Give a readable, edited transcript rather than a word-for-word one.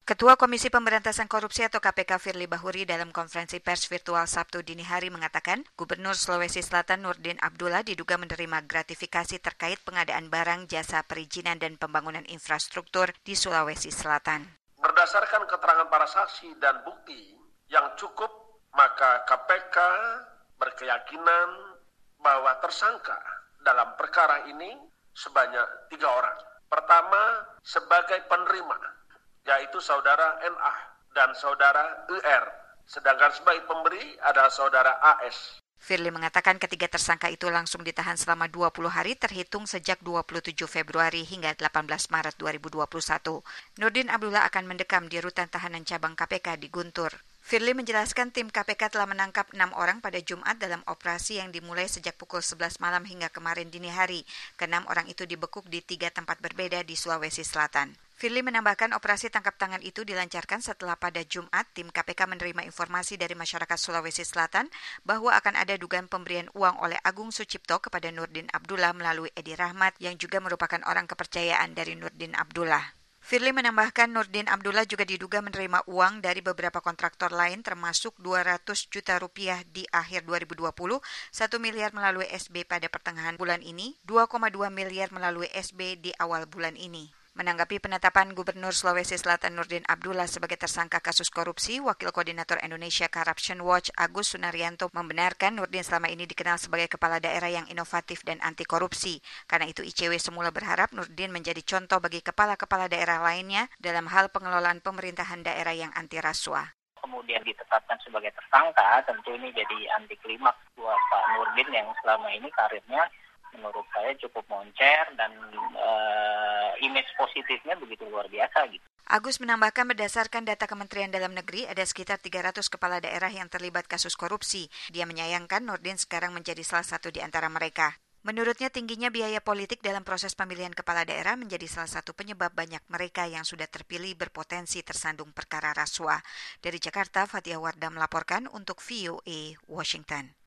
Ketua Komisi Pemberantasan Korupsi atau KPK Firly Bahuri dalam konferensi pers virtual Sabtu dini hari mengatakan, Gubernur Sulawesi Selatan Nurdin Abdullah diduga menerima gratifikasi terkait pengadaan barang, jasa perizinan dan pembangunan infrastruktur di Sulawesi Selatan. Berdasarkan keterangan para saksi dan bukti yang cukup, maka KPK berkeyakinan bahwa tersangka dalam perkara ini sebanyak 3 orang. Pertama, sebagai penerima, yaitu saudara NA dan saudara ER, sedangkan sebagai pemberi adalah saudara AS. Firly mengatakan ketiga tersangka itu langsung ditahan selama 20 hari terhitung sejak 27 Februari hingga 18 Maret 2021. Nurdin Abdullah akan mendekam di rutan tahanan cabang KPK di Guntur. Firly menjelaskan tim KPK telah menangkap 6 orang pada Jumat dalam operasi yang dimulai sejak pukul 11 malam hingga kemarin dini hari. Ke-6 orang itu dibekuk di 3 tempat berbeda di Sulawesi Selatan. Firly menambahkan operasi tangkap tangan itu dilancarkan setelah pada Jumat tim KPK menerima informasi dari masyarakat Sulawesi Selatan bahwa akan ada dugaan pemberian uang oleh Agung Sucipto kepada Nurdin Abdullah melalui Edi Rahmat yang juga merupakan orang kepercayaan dari Nurdin Abdullah. Firly menambahkan Nurdin Abdullah juga diduga menerima uang dari beberapa kontraktor lain termasuk 200 juta rupiah di akhir 2020, 1 miliar melalui SB pada pertengahan bulan ini, 2,2 miliar melalui SB di awal bulan ini. Menanggapi penetapan Gubernur Sulawesi Selatan Nurdin Abdullah sebagai tersangka kasus korupsi, Wakil Koordinator Indonesia Corruption Watch Agus Sunaryanto membenarkan Nurdin selama ini dikenal sebagai kepala daerah yang inovatif dan anti korupsi. Karena itu ICW semula berharap Nurdin menjadi contoh bagi kepala-kepala daerah lainnya dalam hal pengelolaan pemerintahan daerah yang anti rasuah. Kemudian ditetapkan sebagai tersangka, tentu ini jadi anti klimaks buat Pak Nurdin yang selama ini karirnya menurut saya cukup moncer dan image positifnya begitu luar biasa gitu. Agus menambahkan berdasarkan data Kementerian Dalam Negeri ada sekitar 300 kepala daerah yang terlibat kasus korupsi. Dia menyayangkan Nurdin sekarang menjadi salah satu di antara mereka. Menurutnya tingginya biaya politik dalam proses pemilihan kepala daerah menjadi salah satu penyebab banyak mereka yang sudah terpilih berpotensi tersandung perkara rasuah. Dari Jakarta, Fathia Wardah melaporkan untuk VOA Washington.